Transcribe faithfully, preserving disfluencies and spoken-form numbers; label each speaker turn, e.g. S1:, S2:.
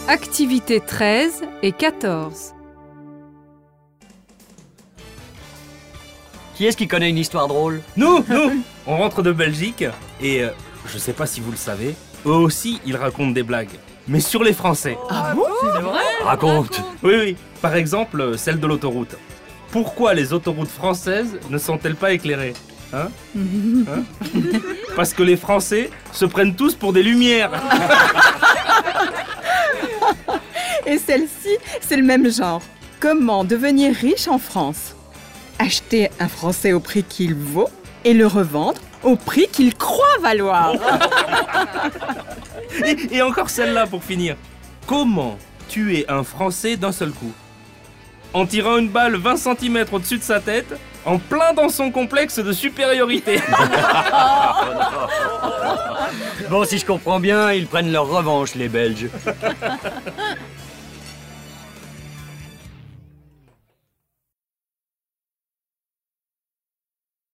S1: Activités treize et quatorze.
S2: Qui est-ce qui connaît une histoire drôle?
S3: Nous, nous On rentre de Belgique et euh, je sais pas si vous le savez, eux aussi ils racontent des blagues. Mais sur les Français.
S2: Ah bon? C'est vrai? Raconte.
S3: Oui, oui. Par exemple, euh, celle de l'autoroute. Pourquoi les autoroutes françaises ne sont-elles pas éclairées? Hein? Hein? Parce que les Français se prennent tous pour des lumières.
S4: Et celle-ci, c'est le même genre. Comment devenir riche en France? Acheter un Français au prix qu'il vaut et le revendre au prix qu'il croit valoir.
S3: Et, et encore celle-là pour finir. Comment tuer un Français d'un seul coup? En tirant une balle vingt centimètres au-dessus de sa tête, en plein dans son complexe de supériorité.
S2: Bon, si je comprends bien, ils prennent leur revanche, les Belges.